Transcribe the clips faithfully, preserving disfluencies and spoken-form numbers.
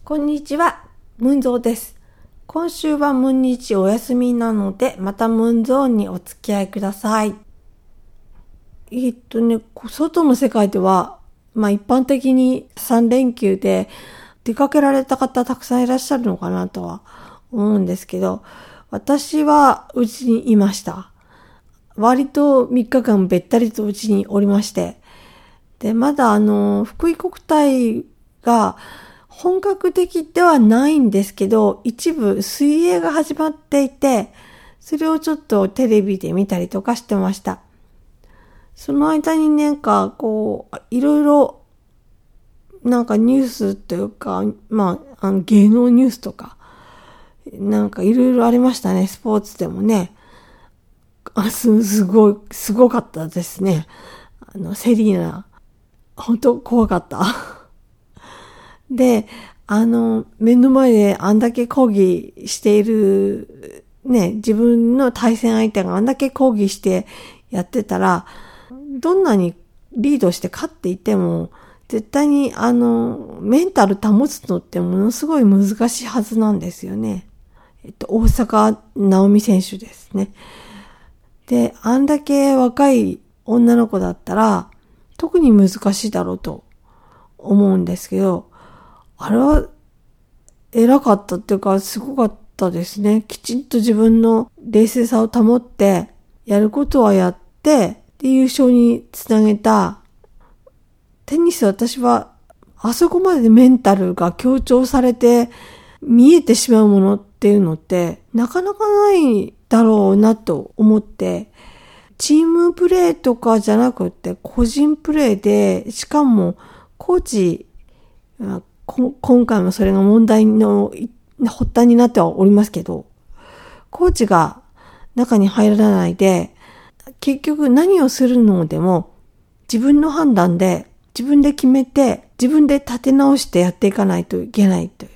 こんにちは、ムンゾーです。今週はムン日お休みなので、またムンゾーにお付き合いください。えーっとね、外の世界では、まあ一般的にさん連休で出かけられた方たくさんいらっしゃるのかなとは思うんですけど、私はうちにいました。割とみっかかんべったりとうちにおりまして、で、まだあの、福井国体が本格的ではないんですけど、一部水泳が始まっていて、それをちょっとテレビで見たりとかしてました。その間になんかこう、いろいろなんかニュースというか、まあ、あの芸能ニュースとか、なんかいろいろありましたね、スポーツでもね。あ、す、すごい、すごかったですね。あの、セリーナ、本当怖かった。で、あの、目の前であんだけ抗議している、ね、自分の対戦相手があんだけ抗議してやってたら、どんなにリードして勝っていても、絶対にあの、メンタル保つのってものすごい難しいはずなんですよね。えっと、大坂なおみ選手ですね。で、あんだけ若い女の子だったら、特に難しいだろうと思うんですけど、あれは偉かったっていうかすごかったですね。きちんと自分の冷静さを保ってやることはやってで優勝につなげた。テニス私はあそこまでメンタルが強調されて見えてしまうものっていうのってなかなかないだろうなと思って、チームプレーとかじゃなくて個人プレーで、しかもコーチ今回もそれが問題の発端になってはおりますけど、コーチが中に入らないで、結局何をするのでも自分の判断で自分で決めて自分で立て直してやっていかないといけないという、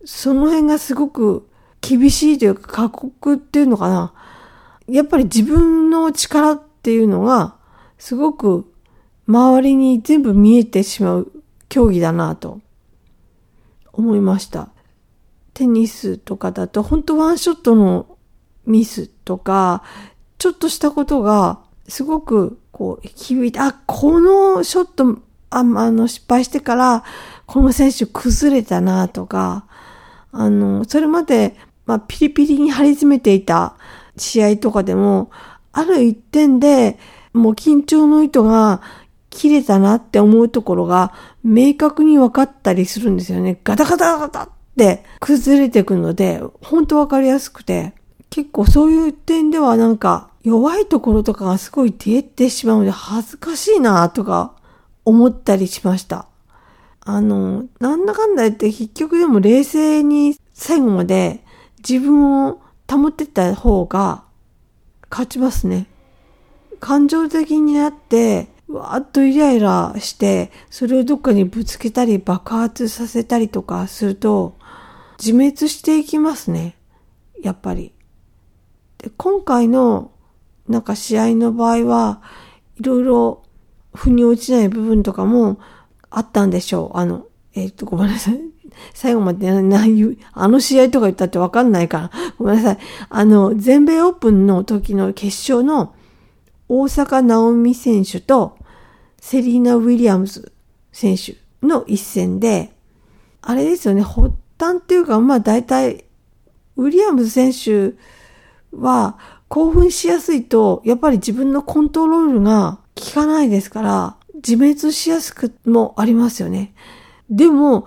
その辺がすごく厳しいというか過酷っていうのかな。やっぱり自分の力っていうのがすごく周りに全部見えてしまう競技だなと思いました。テニスとかだと本当ワンショットのミスとかちょっとしたことがすごくこう響いて、あ、このショットああの失敗してからこの選手崩れたなとか、あのそれまでまあピリピリに張り詰めていた試合とかでもある一点でもう緊張の糸が切れたなって思うところが明確に分かったりするんですよね。ガタガタガタって崩れていくので、本当分かりやすくて、結構そういう点ではなんか弱いところとかがすごい出てしまうので恥ずかしいなとか思ったりしました。あの、なんだかんだ言って結局でも冷静に最後まで自分を保ってた方が勝ちますね。感情的になってわーっとイライラして、それをどっかにぶつけたり爆発させたりとかすると、自滅していきますね。やっぱり。で、今回の、なんか試合の場合は、いろいろ腑に落ちない部分とかもあったんでしょう。あの、えっと、ごめんなさい。最後まで何、あの試合とか言ったってわかんないから。ごめんなさい。あの、全米オープンの時の決勝の大坂なおみ選手とセリーナ・ウィリアムズ選手の一戦で、あれですよね、発端っていうか、まあ大体、ウィリアムズ選手は興奮しやすいと、やっぱり自分のコントロールが効かないですから、自滅しやすくもありますよね。でも、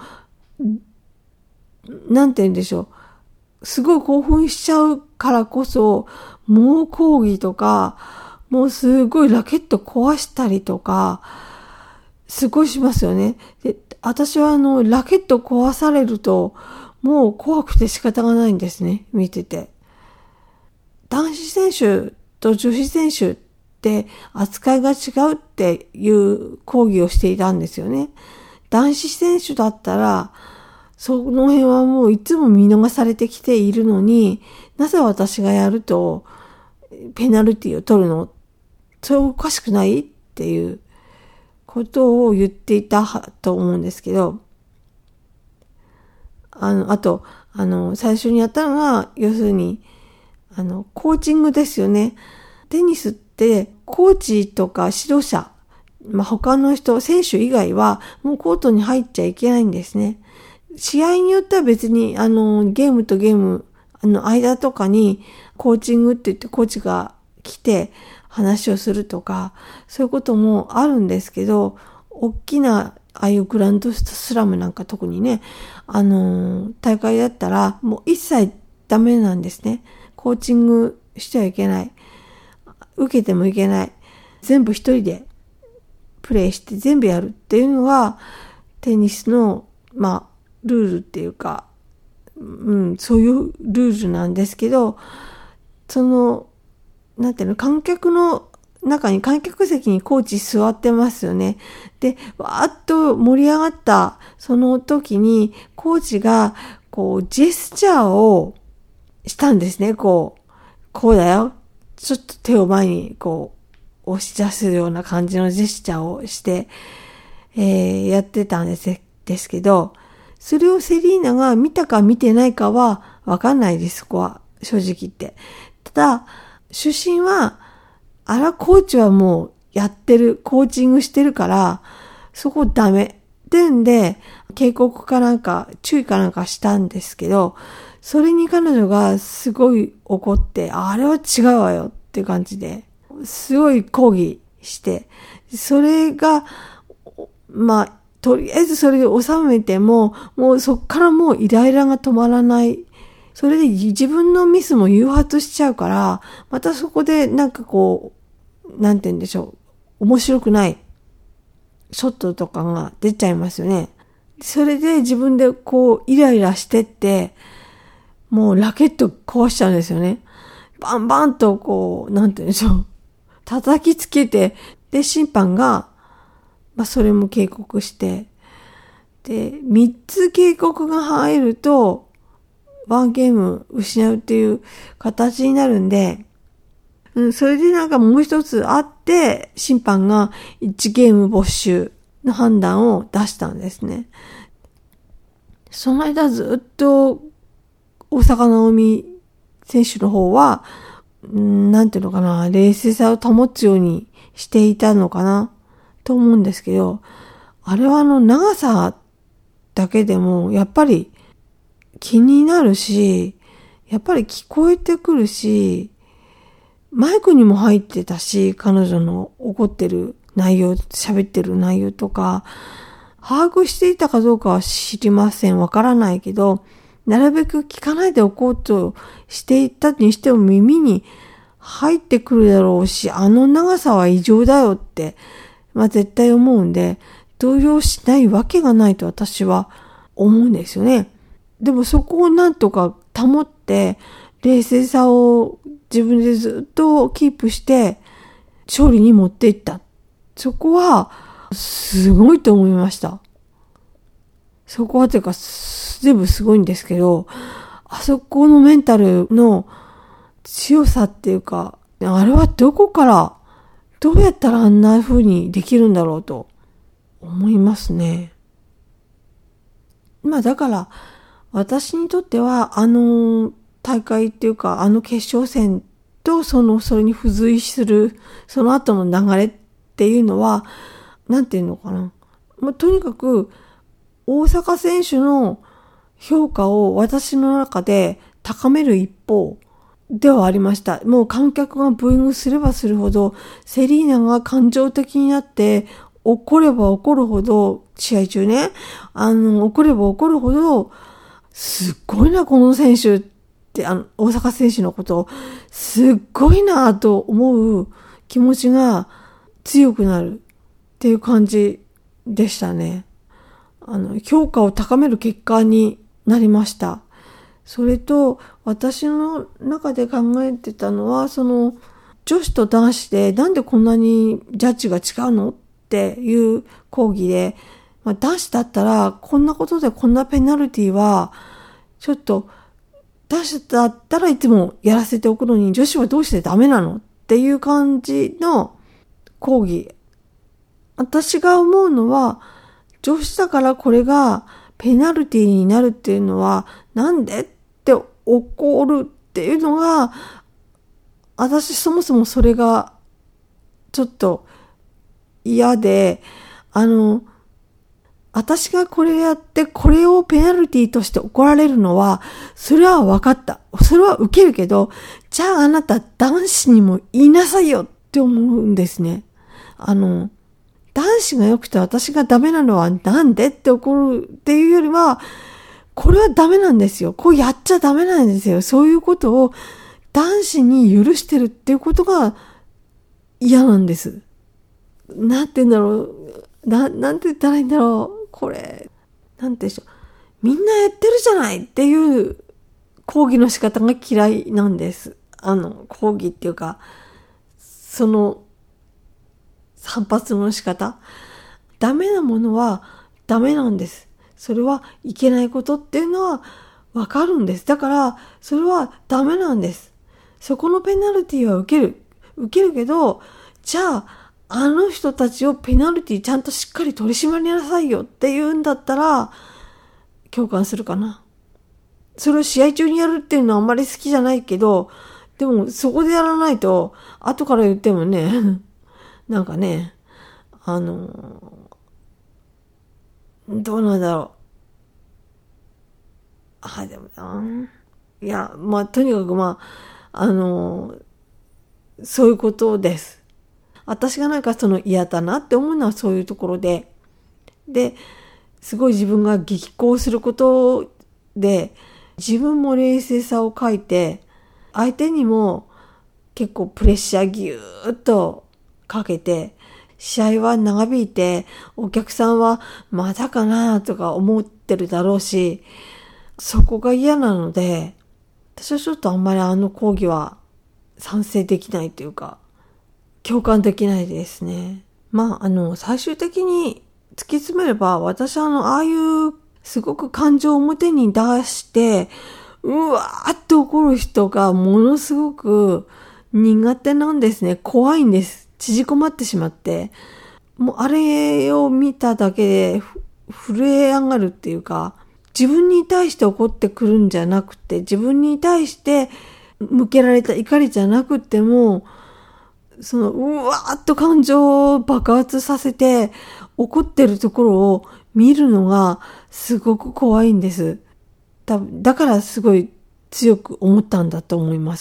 なんて言うんでしょう。すごい興奮しちゃうからこそ、猛抗議とか、もうすごいラケット壊したりとか、すごいしますよね。で、私はあの、ラケット壊されると、もう怖くて仕方がないんですね、見てて。男子選手と女子選手って扱いが違うっていう講義をしていたんですよね。男子選手だったら、その辺はもういつも見逃されてきているのに、なぜ私がやるとペナルティを取るの？それおかしくないっていうことを言っていたと思うんですけど、 あの、あと、あの、最初にやったのが、要するに、あの、コーチングですよね。テニスって、コーチとか指導者、まあ、他の人、選手以外は、もうコートに入っちゃいけないんですね。試合によっては別に、あの、ゲームとゲーム、あの、間とかに、コーチングって言って、コーチが来て、話をするとか、そういうこともあるんですけど、大きな、ああいうグランドスラムなんか特にね、あのー、大会だったらもう一切ダメなんですね。コーチングしてはいけない。受けてもいけない。全部一人でプレイして全部やるっていうのがテニスの、まあ、ルールっていうか、うん、そういうルールなんですけど、その、なんていうの、観客の中に観客席にコーチ座ってますよね。で、わーっと盛り上がったその時にコーチがこうジェスチャーをしたんですね。こう、こうだよ。ちょっと手を前にこう押し出すような感じのジェスチャーをして、えー、やってたんです、ですけど、それをセリーナが見たか見てないかはわかんないです、そこは。正直言って。ただ、主審は、あら、コーチはもうやってる、コーチングしてるから、そこダメ。ってんで、警告かなんか、注意かなんかしたんですけど、それに彼女がすごい怒って、あれは違うわよっていう感じで、すごい抗議して、それが、まあ、とりあえずそれで収めても、もうそっからもうイライラが止まらない。それで自分のミスも誘発しちゃうから、またそこでなんかこう、なんて言うんでしょう。面白くないショットとかが出ちゃいますよね。それで自分でこうイライラしてって、もうラケット壊しちゃうんですよね。バンバンとこう、なんて言うんでしょう。叩きつけて、で、審判が、まあそれも警告して、で、三つ警告が入ると、ワンゲーム失うっていう形になるんで、うん、それでなんかもう一つあって、審判がいちゲーム没収の判断を出したんですね。その間ずっと大坂なおみ選手の方は、んなんていうのかな、冷静さを保つようにしていたのかなと思うんですけど、あれはあの長さだけでもやっぱり気になるし、やっぱり聞こえてくるし、マイクにも入ってたし、彼女の怒ってる内容、喋ってる内容とか、把握していたかどうかは知りません。わからないけど、なるべく聞かないでおこうとしていたにしても耳に入ってくるだろうし、あの長さは異常だよって、まあ絶対思うんで、動揺しないわけがないと私は思うんですよね。でもそこをなんとか保って、冷静さを自分でずっとキープして勝利に持っていった。そこはすごいと思いました。そこはというか全部すごいんですけど、あそこのメンタルの強さっていうか、あれはどこからどうやったらあんな風にできるんだろうと思いますね。まあだから私にとってはあの大会っていうかあの決勝戦とそのそれに付随するその後の流れっていうのはなんていうのかな、まあ、とにかく大坂選手の評価を私の中で高める一方ではありました。もう観客がブーイングすればするほどセリーナが感情的になって怒れば怒るほど試合中ねあの怒れば怒るほどすっごいなこの選手ってあの大坂選手のことすっごいなと思う気持ちが強くなるっていう感じでしたね。あの評価を高める結果になりました。それと私の中で考えてたのはその女子と男子でなんでこんなにジャッジが違うのっていう講義で、まあ、男子だったらこんなことでこんなペナルティはちょっと男子だったらいつもやらせておくのに女子はどうしてダメなのっていう感じの講義。私が思うのは女子だからこれがペナルティになるっていうのは、なんでって怒るっていうのが、私そもそもそれがちょっと嫌で、あの、私がこれやってこれをペナルティとして怒られるのは、それは分かった。それは受けるけど、じゃああなた男子にも言いなさいよって思うんですね。あの、男子が良くて私がダメなのはなんでって怒るっていうよりは、これはダメなんですよ。こうやっちゃダメなんですよ。そういうことを男子に許してるっていうことが嫌なんです。なんて言うんだろう。な、なんて言ったらいいんだろう。これ、なんてでしょう。みんなやってるじゃないっていう抗議の仕方が嫌いなんです。あの、抗議っていうか、その反発の仕方。ダメなものはダメなんです。それはいけないことっていうのはわかるんです。だから、それはダメなんです。そこのペナルティは受ける。受けるけど、じゃあ、あの人たちをペナルティちゃんとしっかり取り締まりなさいよって言うんだったら、共感するかな。それを試合中にやるっていうのはあんまり好きじゃないけど、でもそこでやらないと、後から言ってもね、なんかね、あの、どうなんだろう。あ、でもな。いや、まあ、とにかくまあ、あの、そういうことです。私がなんかその嫌だなって思うのはそういうところで、で、すごい自分が激高することで、自分も冷静さを欠いて、相手にも結構プレッシャーギューッとかけて、試合は長引いて、お客さんはまだかなとか思ってるだろうし、そこが嫌なので、私はちょっとあんまりあの講義は賛成できないというか、共感できないですね。まあ、あの、最終的に突き詰めれば、私はあの、ああいうすごく感情を表に出して、うわーって怒る人がものすごく苦手なんですね。怖いんです。縮こまってしまって。もうあれを見ただけで震え上がるっていうか、自分に対して怒ってくるんじゃなくて、自分に対して向けられた怒りじゃなくても、その、うわーっと感情を爆発させて怒ってるところを見るのがすごく怖いんです。だ、だからすごい強く思ったんだと思います。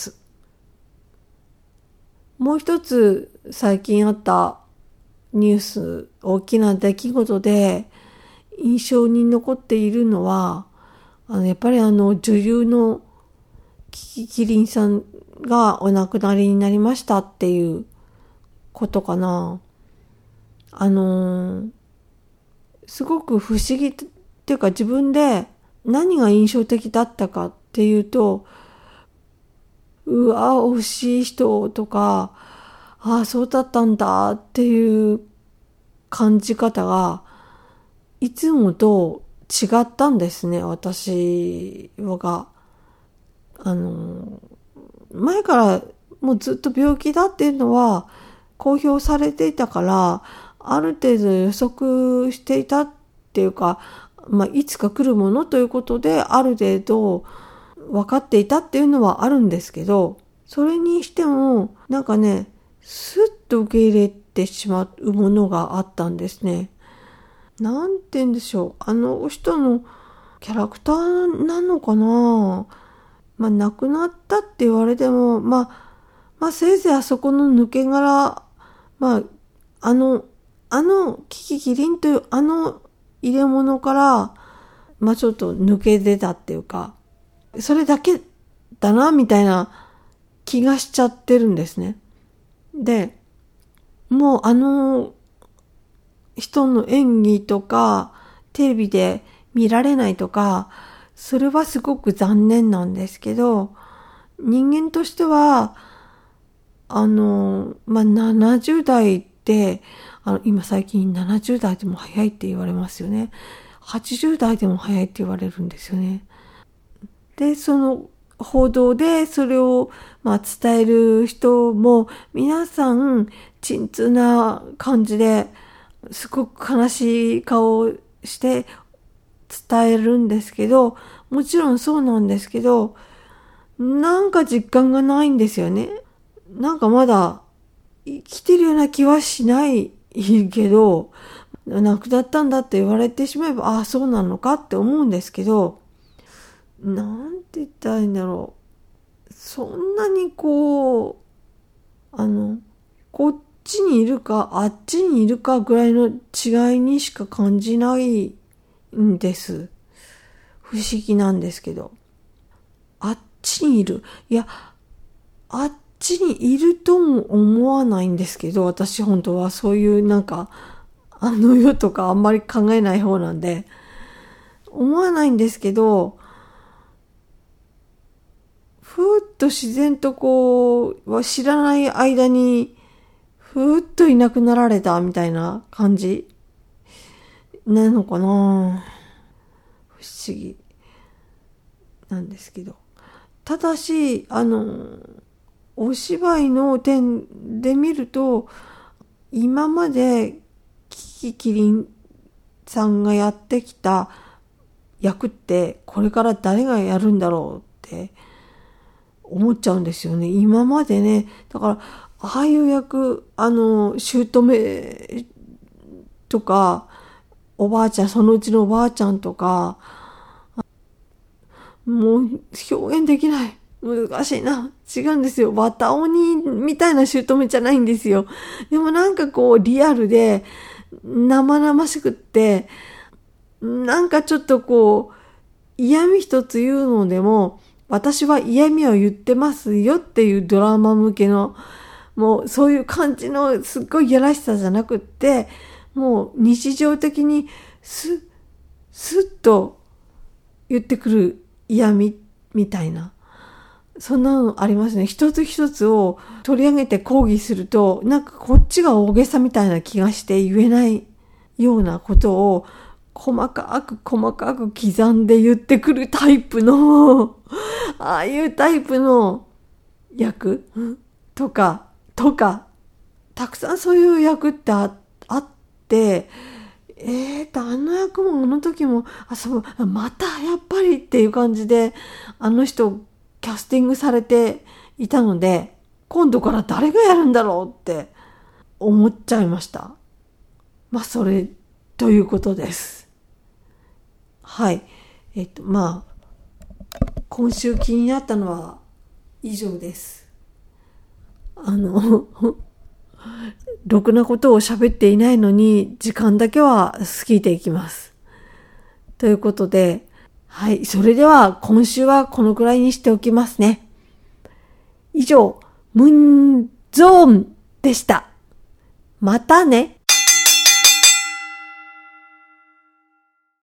もう一つ最近あったニュース、大きな出来事で印象に残っているのは、あのやっぱりあの女優のキキキリンさんがお亡くなりになりましたっていうことかな。あのー、すごく不思議っていうか自分で何が印象的だったかっていうと、うわ、惜しい人とか、ああ、そうだったんだっていう感じ方がいつもと違ったんですね、私が。あの、前からもうずっと病気だっていうのは公表されていたから、ある程度予測していたっていうか、まあ、いつか来るものということで、ある程度分かっていたっていうのはあるんですけど、それにしても、なんかね、スッと受け入れてしまうものがあったんですね。なんて言うんでしょう。あの人のキャラクターなのかな。まあ、亡くなったって言われても、まあ、まあ、せいぜいあそこの抜け殻、まあ、あの、あの、キキキリンというあの入れ物から、まあ、ちょっと抜け出たっていうか、それだけだな、みたいな気がしちゃってるんですね。で、もうあの人の演技とか、テレビで見られないとか、それはすごく残念なんですけど、人間としては、あの、まあ、ななじゅう代って、あの、今最近ななじゅう代でも早いって言われますよね。はちじゅう代でも早いって言われるんですよね。で、その報道でそれを、まあ、伝える人も、皆さん、沈痛な感じで、すごく悲しい顔をして伝えるんですけど、もちろんそうなんですけど、なんか実感がないんですよね。なんかまだ生きてるような気はしないけど、亡くなったんだって言われてしまえば、ああ、そうなのかって思うんですけど、なんて言ったらいいんだろう。そんなにこう、あの、こっちにいるか、あっちにいるかぐらいの違いにしか感じないんです。不思議なんですけど。あっちにいる。いや、あっちにいるとも思わないんですけど、私本当はそういうなんか、あの世とかあんまり考えない方なんで、思わないんですけど、ふーっと自然とこう、知らない間に、ふーっといなくなられたみたいな感じなのかな。不思議なんですけど。ただし、あの、お芝居の点で見ると、今までキキキリンさんがやってきた役ってこれから誰がやるんだろうって思っちゃうんですよね。今までね、だからああいう役、あの姑とかおばあちゃん、そのうちのおばあちゃんとか、もう表現できない。難しいな。違うんですよ。綿鬼みたいな姑じゃないんですよ。でもなんかこうリアルで生々しくって、なんかちょっとこう嫌味一つ言うのでも、私は嫌味を言ってますよっていうドラマ向けの、もうそういう感じのすっごいいやらしさじゃなくって、もう日常的にスッ、スッと言ってくる嫌味みたいな。そんなのありますね。一つ一つを取り上げて講義すると、なんかこっちが大げさみたいな気がして言えないようなことを細かく細かく刻んで言ってくるタイプの、ああいうタイプの役とか、とか、たくさんそういう役って あ, あって、えーと、あの役もあの時も、あ、そう、またやっぱりっていう感じで、あの人キャスティングされていたので、今度から誰がやるんだろうって思っちゃいました。まあ、それということです。はい。えっと、まあ、今週気になったのは以上です。あの、ろくなことを喋っていないのに、時間だけは過ぎていきます。ということで、はい。それでは今週はこのくらいにしておきますね。以上、ムンゾーンでした。またね。